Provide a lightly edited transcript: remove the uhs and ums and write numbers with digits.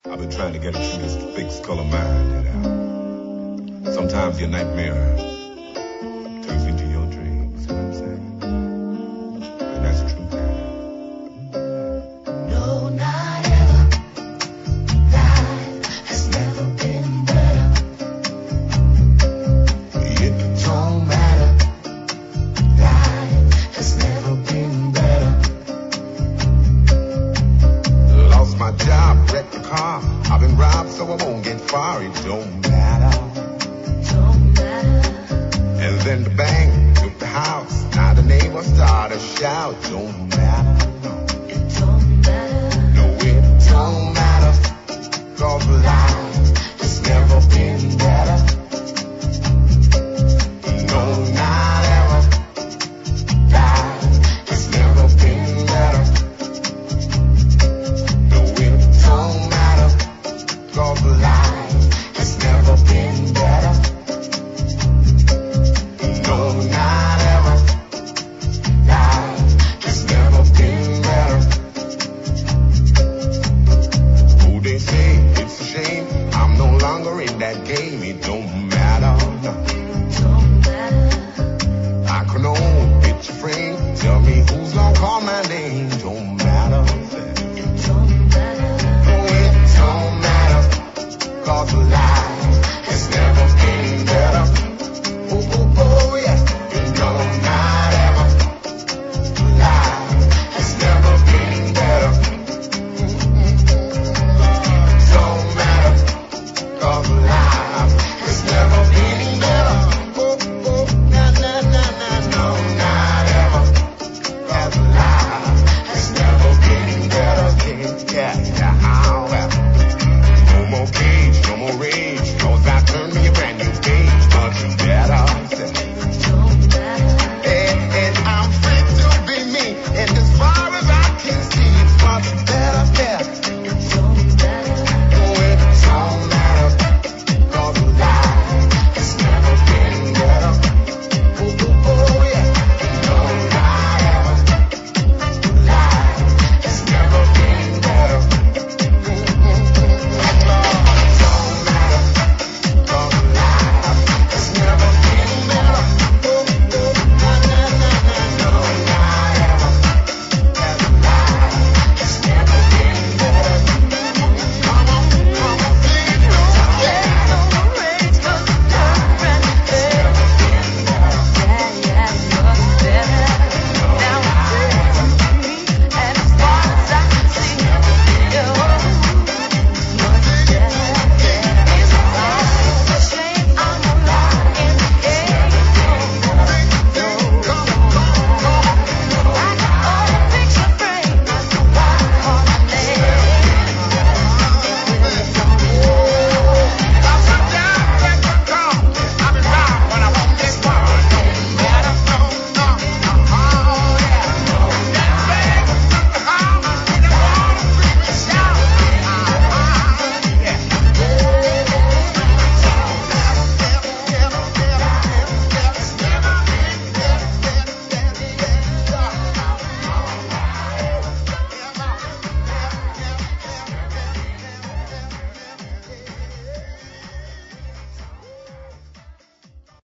I've been trying to get it through this thick skull of mine that sometimes your nightmare turns into your dreams. You know what I'm saying? And that's true. No, not ever. Life has never been better. It don't matter. Life has never been better. Lost my job, wrecked the car. I've been robbed, so I won't get far. It don't matter. Don't matter. And then the bank took the house. Now the neighbors start to shout. Don't matter. No. It don't matter. No, it don't matter. 'Cause life